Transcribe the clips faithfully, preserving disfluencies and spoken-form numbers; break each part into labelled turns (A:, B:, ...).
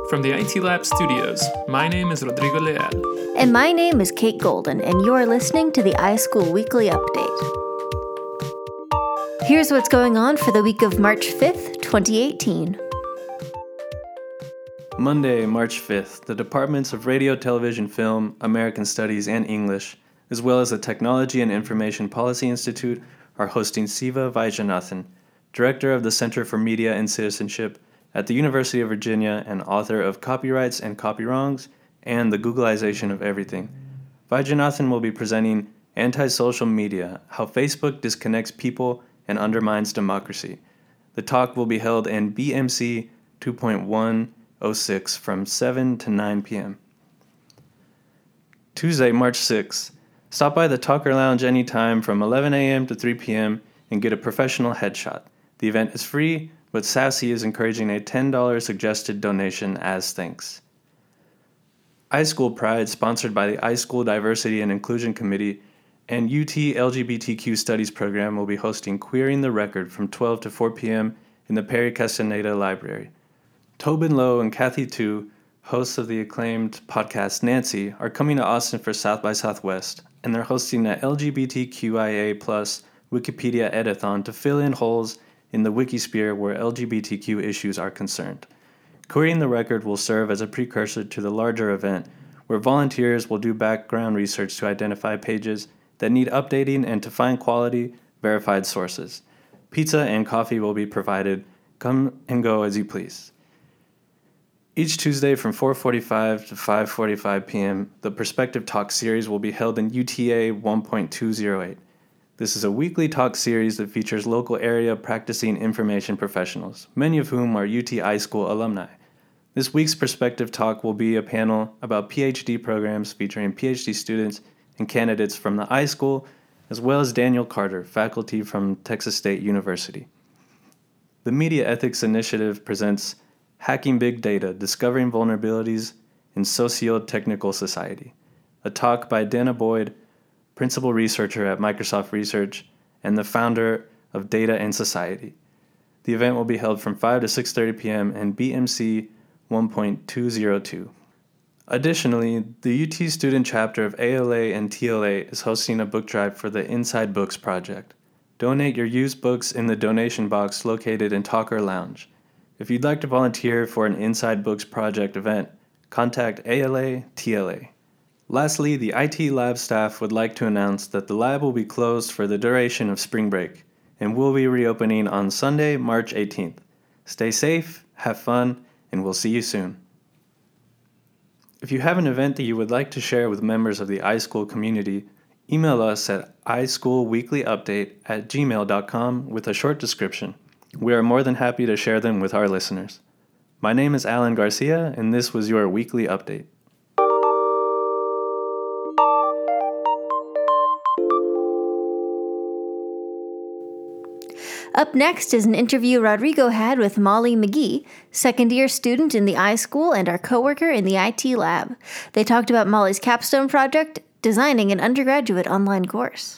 A: From the I T Lab studios, my name is Rodrigo Leal.
B: And my name is Kate Golden, and you're listening to the iSchool Weekly Update. Here's what's going on for the week of March fifth, twenty eighteen.
C: Monday, March fifth, the Departments of Radio, Television, Film, American Studies, and English, as well as the Technology and Information Policy Institute, are hosting Siva Vaidyanathan, Director of the Center for Media and Citizenship at the University of Virginia and author of Copyrights and Copywrongs and The Googleization of Everything. Vaidyanathan will be presenting Anti-Social Media, How Facebook Disconnects People and Undermines Democracy. The talk will be held in B M C two point one oh six from seven to nine p.m. Tuesday, March sixth. Stop by the Talker Lounge anytime from eleven a.m. to three p.m. and get a professional headshot. The event is free, but Sassy is encouraging a ten dollars suggested donation as thanks. iSchool Pride, sponsored by the iSchool Diversity and Inclusion Committee and U T L G B T Q Studies program, will be hosting Queering the Record from twelve to four p.m. in the Perry Castaneda Library. Tobin Lowe and Kathy Tu, hosts of the acclaimed podcast Nancy, are coming to Austin for South by Southwest, and they're hosting an L G B T Q I A plus Wikipedia Editathon to fill in holes in the Wikisphere where L G B T Q issues are concerned. Querying the Record will serve as a precursor to the larger event, where volunteers will do background research to identify pages that need updating and to find quality, verified sources. Pizza and coffee will be provided. Come and go as you please. Each Tuesday from four forty-five to five forty-five p.m., the Perspective Talk series will be held in U T A one point two oh eight. This is a weekly talk series that features local area practicing information professionals, many of whom are U T iSchool alumni. This week's Perspective Talk will be a panel about P H D programs featuring P H D students and candidates from the iSchool, as well as Daniel Carter, faculty from Texas State University. The Media Ethics Initiative presents Hacking Big Data, Discovering Vulnerabilities in Socio-Technical Society, a talk by Dana Boyd, principal researcher at Microsoft Research and the founder of Data and Society. The event will be held from five to six thirty p.m. in B M C one point two oh two. Additionally, the U T student chapter of A L A and T L A is hosting a book drive for the Inside Books project. Donate your used books in the donation box located in Talker Lounge. If you'd like to volunteer for an Inside Books project event, contact A L A T L A. Lastly, the I T Lab staff would like to announce that the lab will be closed for the duration of spring break and will be reopening on Sunday, March eighteenth. Stay safe, have fun, and we'll see you soon. If you have an event that you would like to share with members of the iSchool community, email us at ischoolweeklyupdate at gmail dot com with a short description. We are more than happy to share them with our listeners. My name is Alan Garcia, and this was your weekly update.
B: Up next is an interview Rodrigo had with Molly McGee, second-year student in the iSchool and our coworker in the I T Lab. They talked about Molly's capstone project, designing an undergraduate online course.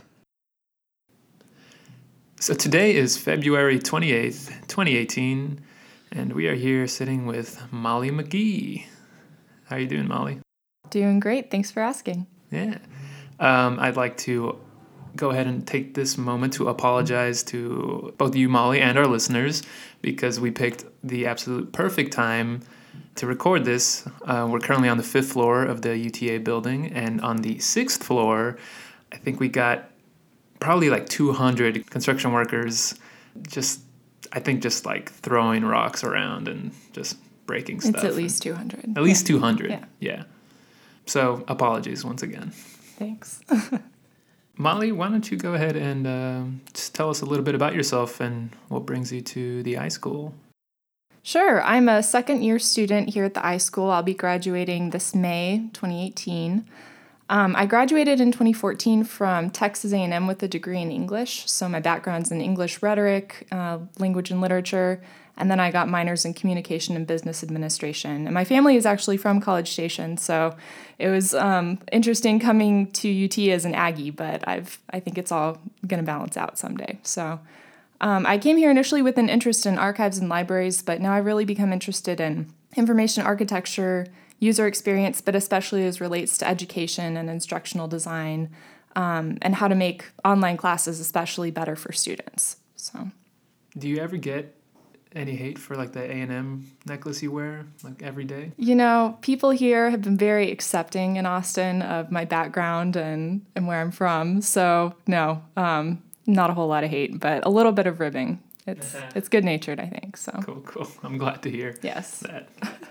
A: So today is February twenty-eighth, twenty eighteen, and we are here sitting with Molly McGee. How are you doing, Molly?
D: Doing great. Thanks for asking.
A: Yeah. Um, I'd like to go ahead and take this moment to apologize to both you, Molly, and our listeners, because we picked the absolute perfect time to record this. Uh, we're currently on the fifth floor of the U T A building, and on the sixth floor, I think we got probably like two hundred construction workers just, I think, just like throwing rocks around and just breaking stuff.
D: It's at least two hundred.
A: At least
D: yeah.
A: two hundred,
D: yeah.
A: yeah. So apologies once again.
D: Thanks.
A: Molly, why don't you go ahead and uh, just tell us a little bit about yourself and what brings you to the iSchool?
D: Sure. I'm a second-year student here at the iSchool. I'll be graduating this May, twenty eighteen. Um, I graduated in twenty fourteen from Texas A and M with a degree in English, so my background's in English rhetoric, uh, language and literature, and then I got minors in communication and business administration. And my family is actually from College Station, so it was um, interesting coming to U T as an Aggie, but I've I think it's all going to balance out someday. So um, I came here initially with an interest in archives and libraries, but now I've really become interested in information architecture, user experience, but especially as relates to education and instructional design, um, and how to make online classes especially better for students. So,
A: do you ever get any hate for like the A and M necklace you wear like every day?
D: You know, people here have been very accepting in Austin of my background and, and where I'm from. So no, um, not a whole lot of hate, but a little bit of ribbing. It's it's good natured, I think. So
A: cool, cool. I'm glad to hear
D: yes.
A: that.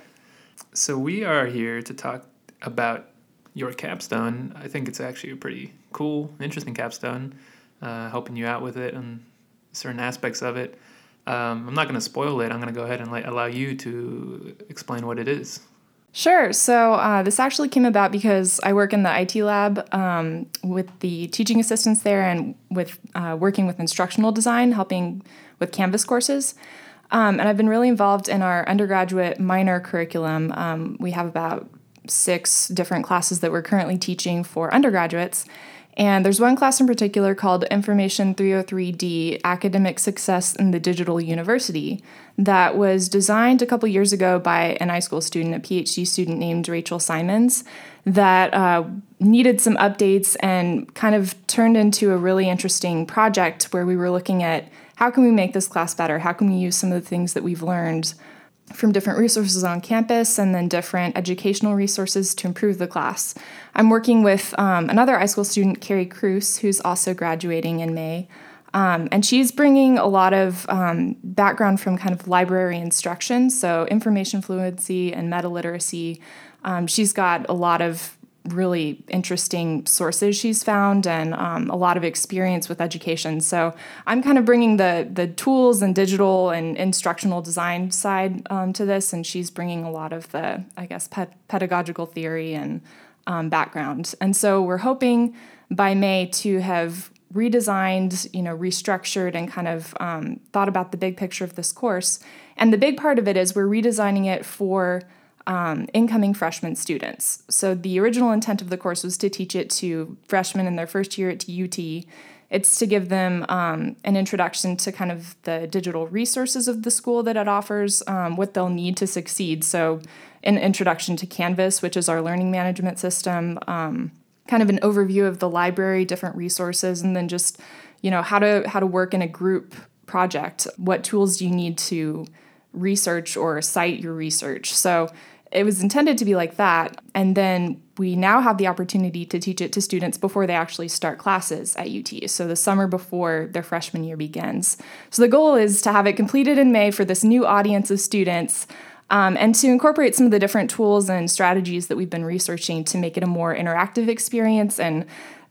A: So we are here to talk about your capstone. I think it's actually a pretty cool, interesting capstone, uh, helping you out with it and certain aspects of it. Um, I'm not going to spoil it. I'm going to go ahead and like, allow you to explain what it is.
D: Sure. So uh, this actually came about because I work in the I T lab um, with the teaching assistants there and with uh, working with instructional design, helping with Canvas courses. Um, and I've been really involved in our undergraduate minor curriculum. Um, we have about six different classes that we're currently teaching for undergraduates. And there's one class in particular called Information three oh three D, Academic Success in the Digital University, that was designed a couple years ago by an iSchool student, a PhD student named Rachel Simons, that uh, needed some updates and kind of turned into a really interesting project where we were looking at how can we make this class better? How can we use some of the things that we've learned from different resources on campus and then different educational resources to improve the class. I'm working with um, another iSchool student, Carrie Cruz, who's also graduating in May. Um, and she's bringing a lot of um, background from kind of library instruction, so information fluency and meta literacy. Um, she's got a lot of really interesting sources she's found and um, a lot of experience with education. So I'm kind of bringing the the tools and digital and instructional design side um, to this, and she's bringing a lot of the, I guess, ped- pedagogical theory and um, background. And so we're hoping by May to have redesigned, you know, restructured and kind of um, thought about the big picture of this course. And the big part of it is we're redesigning it for Um, incoming freshman students. So the original intent of the course was to teach it to freshmen in their first year at U T. It's to give them um, an introduction to kind of the digital resources of the school that it offers, um, what they'll need to succeed. So an introduction to Canvas, which is our learning management system, um, kind of an overview of the library, different resources, and then just, you know, how to how to work in a group project. What tools do you need to research or cite your research? So it was intended to be like that. And then we now have the opportunity to teach it to students before they actually start classes at U T. So the summer before their freshman year begins. So the goal is to have it completed in May for this new audience of students, um, and to incorporate some of the different tools and strategies that we've been researching to make it a more interactive experience and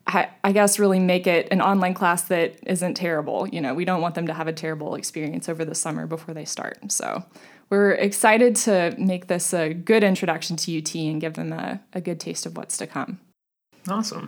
D: I guess really make it an online class that isn't terrible. You know, we don't want them to have a terrible experience over the summer before they start. So we're excited to make this a good introduction to U T and give them a, a good taste of what's to come.
A: Awesome.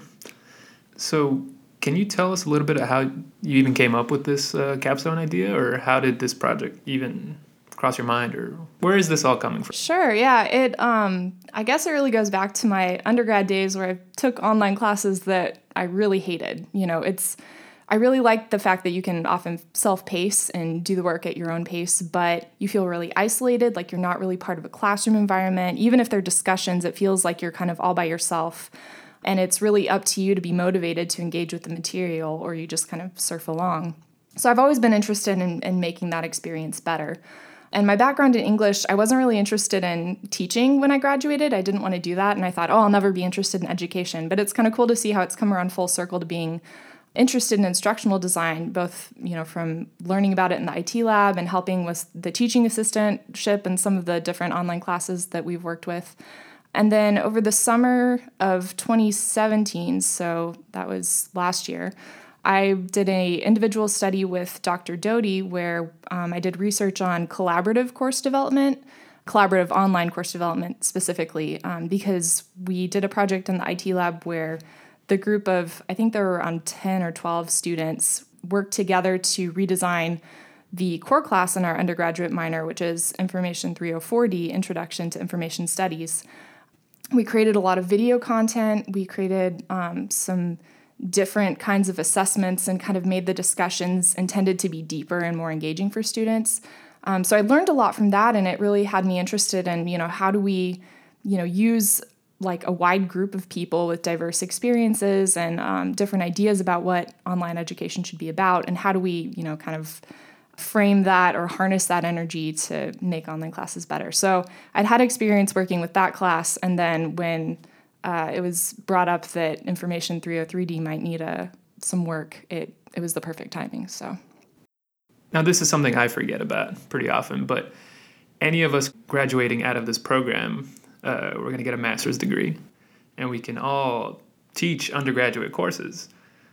A: So can you tell us a little bit of how you even came up with this uh, capstone idea, or how did this project even cross your mind, or where is this all coming from?
D: Sure, yeah. It um I guess it really goes back to my undergrad days where I took online classes that I really hated. You know, it's I really like the fact that you can often self-pace and do the work at your own pace, but you feel really isolated, like you're not really part of a classroom environment. Even if they're discussions, it feels like you're kind of all by yourself. And it's really up to you to be motivated to engage with the material, or you just kind of surf along. So I've always been interested in, in making that experience better. And my background in English, I wasn't really interested in teaching when I graduated. I didn't want to do that. And I thought, oh, I'll never be interested in education. But it's kind of cool to see how it's come around full circle to being interested in instructional design, both, you know, from learning about it in the I T lab and helping with the teaching assistantship and some of the different online classes that we've worked with. And then over the summer of twenty seventeen, so that was last year, I did a individual study with Doctor Doty where um, I did research on collaborative course development, collaborative online course development specifically, um, because we did a project in the I T lab where the group of, I think there were around ten or twelve students, worked together to redesign the core class in our undergraduate minor, which is Information three oh four D, Introduction to Information Studies. We created a lot of video content. We created um, some different kinds of assessments and kind of made the discussions intended to be deeper and more engaging for students. Um, so I learned a lot from that, and it really had me interested in, you know, how do we, you know, use like a wide group of people with diverse experiences and um, different ideas about what online education should be about, and how do we, you know, kind of frame that or harness that energy to make online classes better. So I'd had experience working with that class, and then when uh, it was brought up that Information three oh three D might need a some work, it it was the perfect timing. So
A: now this is something I forget about pretty often, but any of us graduating out of this program, uh, we're going to get a master's degree, and we can all teach undergraduate courses.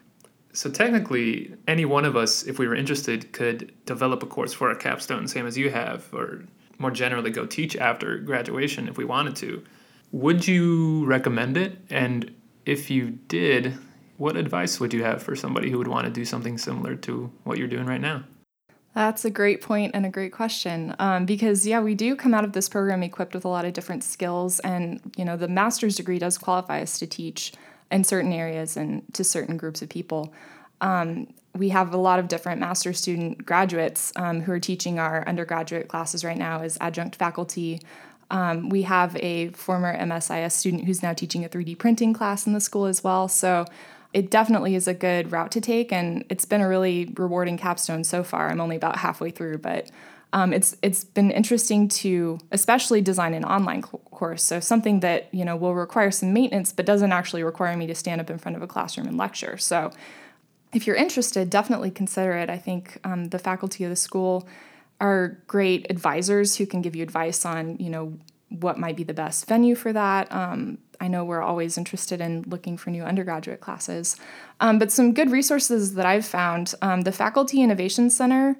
A: So technically, any one of us, if we were interested, could develop a course for a capstone, same as you have, or more generally go teach after graduation if we wanted to. Would you recommend it? And if you did, what advice would you have for somebody who would want to do something similar to what you're doing right now?
D: That's a great point and a great question, um, because, yeah, we do come out of this program equipped with a lot of different skills, and, you know, the master's degree does qualify us to teach in certain areas and to certain groups of people. Um, we have a lot of different master's student graduates um, who are teaching our undergraduate classes right now as adjunct faculty. Um, we have a former M S I S student who's now teaching a three D printing class in the school as well. So it definitely is a good route to take, and it's been a really rewarding capstone so far. I'm only about halfway through, but um, it's it's been interesting to especially design an online co- course. So something that, you know, will require some maintenance, but doesn't actually require me to stand up in front of a classroom and lecture. So if you're interested, definitely consider it. I think um, the faculty of the school are great advisors who can give you advice on, you know, what might be the best venue for that. Um, I know we're always interested in looking for new undergraduate classes. Um, but some good resources that I've found, um, the Faculty Innovation Center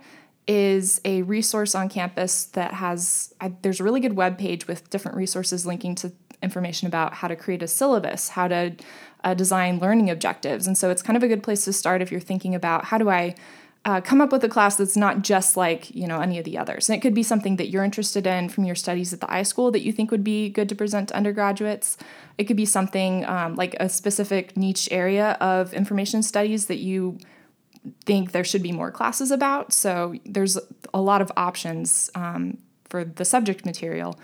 D: is a resource on campus that has, I, there's a really good webpage with different resources linking to information about how to create a syllabus, how to uh, design learning objectives. And so it's kind of a good place to start if you're thinking about how do I uh, come up with a class that's not just like, you know, any of the others. And it could be something that you're interested in from your studies at the iSchool that you think would be good to present to undergraduates. It could be something um, like a specific niche area of information studies that you think there should be more classes about. So there's a lot of options um, for the subject material.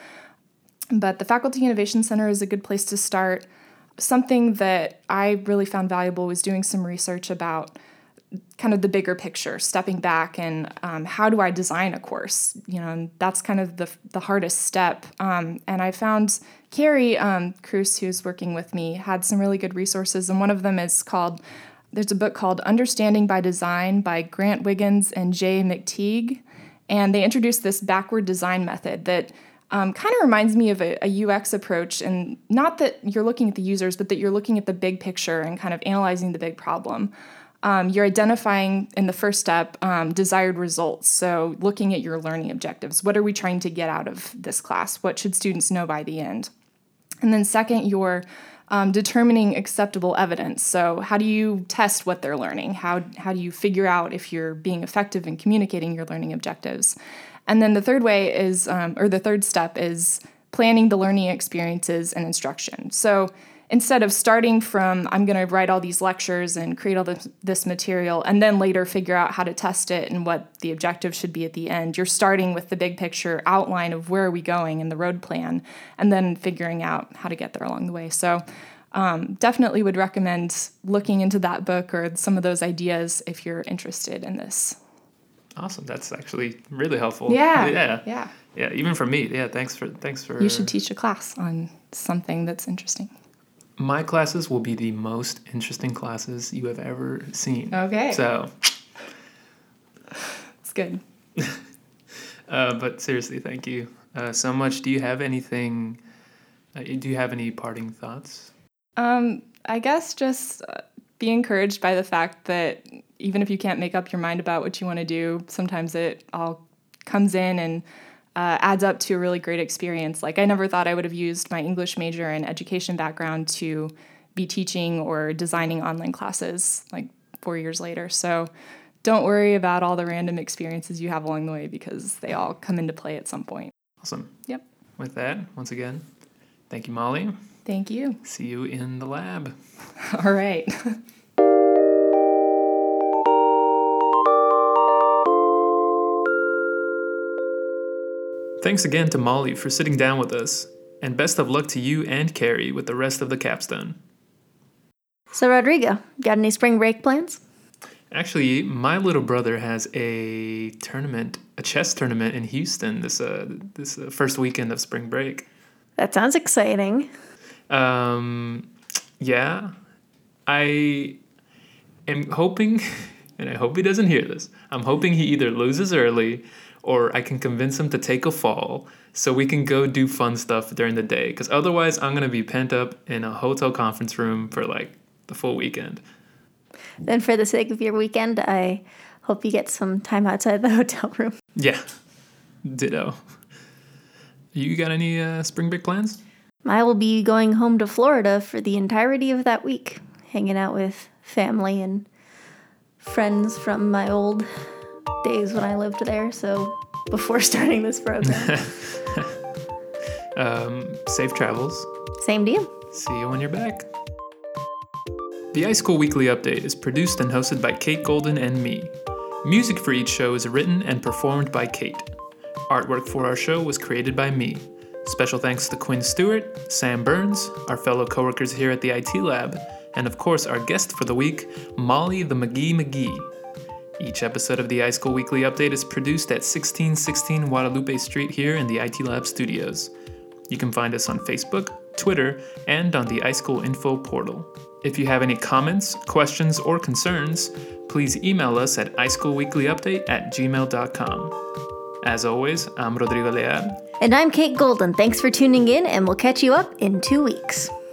D: But the Faculty Innovation Center is a good place to start. Something that I really found valuable was doing some research about kind of the bigger picture, stepping back and um, how do I design a course? You know, and that's kind of the the hardest step. Um, and I found Carrie um, Cruz, who's working with me, had some really good resources. And one of them is called, there's a book called Understanding by Design by Grant Wiggins and Jay McTeague. And they introduced this backward design method that Um, kind of reminds me of a, a U X approach, and not that you're looking at the users, but that you're looking at the big picture and kind of analyzing the big problem. Um, you're identifying in the first step um, desired results. So looking at your learning objectives. What are we trying to get out of this class? What should students know by the end? And then second, you're um, determining acceptable evidence. So how do you test what they're learning? How, how do you figure out if you're being effective in communicating your learning objectives? And then the third way is, um, or the third step is planning the learning experiences and instruction. So instead of starting from, I'm going to write all these lectures and create all this, this material, and then later figure out how to test it and what the objective should be at the end, you're starting with the big picture outline of where are we going and the road plan, and then figuring out how to get there along the way. So um, definitely would recommend looking into that book or some of those ideas if you're interested in this.
A: Awesome. That's actually really helpful.
D: Yeah.
A: Yeah.
D: Yeah.
A: Yeah. Even for me. Yeah. Thanks for, thanks for.
D: You should teach a class on something that's interesting.
A: My classes will be the most interesting classes you have ever seen.
D: Okay.
A: So.
D: It's good.
A: uh, but seriously, thank you uh, so much. Do you have anything, uh, do you have any parting thoughts?
D: Um, I guess just uh, be encouraged by the fact that even if you can't make up your mind about what you want to do, sometimes it all comes in and uh, adds up to a really great experience. Like, I never thought I would have used my English major and education background to be teaching or designing online classes like four years later. So don't worry about all the random experiences you have along the way, because they all come into play at some point.
A: Awesome.
D: Yep.
A: With that, once again, thank you, Molly.
D: Thank you.
A: See you in the lab.
D: All right.
A: Thanks again to Molly for sitting down with us, and best of luck to you and Carrie with the rest of the capstone.
B: So, Rodrigo, got any spring break plans?
A: Actually, my little brother has a tournament, a chess tournament in Houston this uh, this uh, first weekend of spring break.
B: That sounds exciting.
A: Um, yeah, I am hoping, and I hope he doesn't hear this, I'm hoping he either loses early or I can convince him to take a fall so we can go do fun stuff during the day. Because otherwise, I'm going to be pent up in a hotel conference room for like the full weekend.
B: Then for the sake of your weekend, I hope you get some time outside the hotel room.
A: Yeah, ditto. You got any uh, spring break plans?
B: I will be going home to Florida for the entirety of that week, hanging out with family and friends from my old days when I lived there, so before starting this program.
A: um, safe travels.
B: Same to you.
A: See you when you're back. The iSchool Weekly Update is produced and hosted by Kate Golden and me. Music for each show is written and performed by Kate. Artwork for our show was created by me. Special thanks to Quinn Stewart, Sam Burns, our fellow coworkers here at the I T Lab, and of course our guest for the week, Molly the McGee McGee. Each episode of the iSchool Weekly Update is produced at sixteen sixteen Guadalupe Street here in the I T Lab studios. You can find us on Facebook, Twitter, and on the iSchool Info portal. If you have any comments, questions, or concerns, please email us at ischoolweeklyupdate at gmail dot com. As always, I'm Rodrigo Leal.
B: And I'm Kate Golden. Thanks for tuning in, and we'll catch you up in two weeks.